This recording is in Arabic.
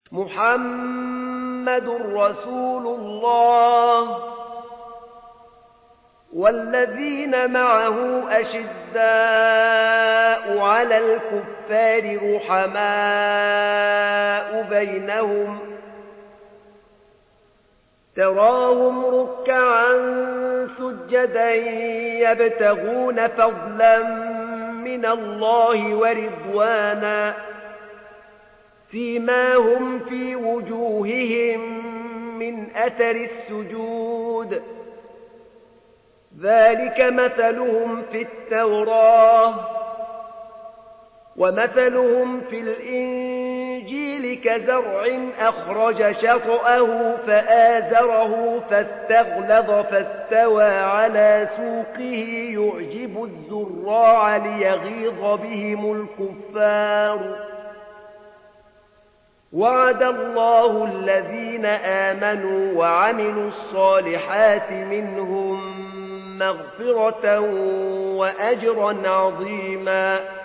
محمد رسول الله والذين معه أشداء على الكفار رحماء بينهم تراهم ركعا سجدا يبتغون فضلا من الله ورضوانا سيماهم في وجوههم من أثر السجود ذلك مثلهم في التوراة ومثلهم في الإنجيل كزرع أخرج شطأه فآزره فاستغلظ فاستوى على سوقه يعجب الزراع ليغيظ بهم الكفار وعد الله الذين آمنوا وعملوا الصالحات منهم مغفرة وأجرا عظيما